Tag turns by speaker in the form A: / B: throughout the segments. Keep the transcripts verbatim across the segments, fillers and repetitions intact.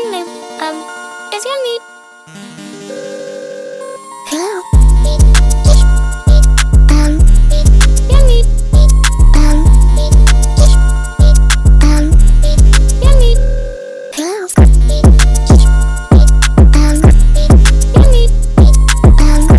A: Morning, um, is your need? Hello. Um, your need. Um, um, your need. Hello. Um, your need. Um,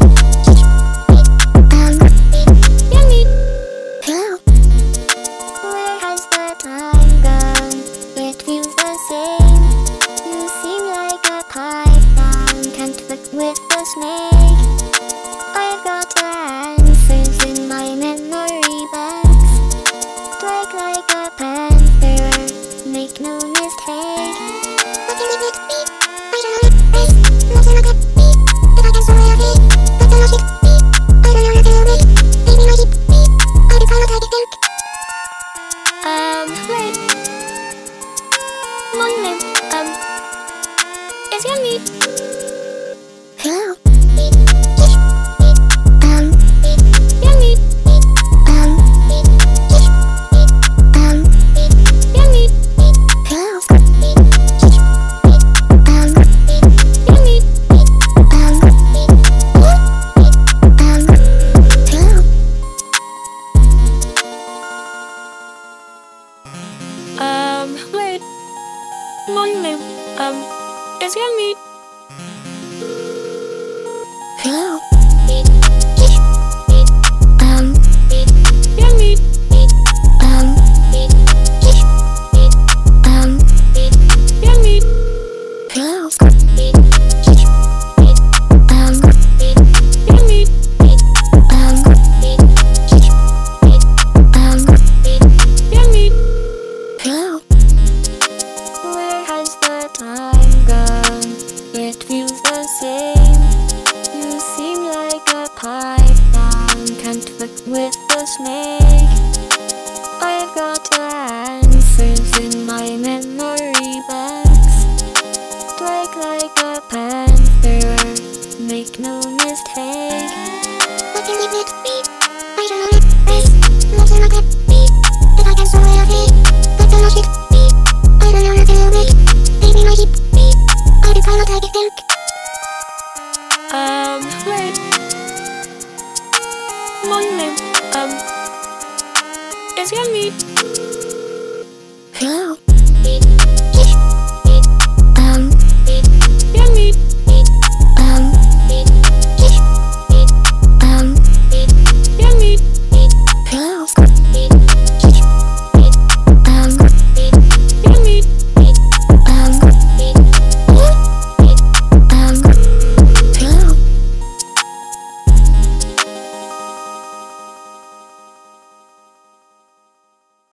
A: um, your need. Hello. Where has the time gone? It feels the same. You seem like a python, can't fuck with the snake. I've got answers in my memory banks. Strike like a panther, make no mistake. What can leave it be? I don't know it is. Nothing like it be. If I can so well be. But the logic be. I don't know nothing of it. Maybe my sheep be. I'll be called like it. Um, wait. Morning, um, is your need? Hello. Um, your need. Um, um, your need. Hello. Um, your need. Um, um, hello. Um, wait. Morning, um, is your need? Hello. Um, your need. Um, um, your need. Hello. Um, your need. Um, um, your need. Hello. Where has the time gone? It feels the same. You seem like a python, can't fuck with the snake. I've got answers in my memory banks. Strike like a panther, make no mistake. What can leave it be? I don't know it is. Nothing like it be. If I can so well be. But the logic be. I don't know nothing of it. Maybe my sheep be. I'll be called like it. Um, wait. Morning, um, is your need? Hello.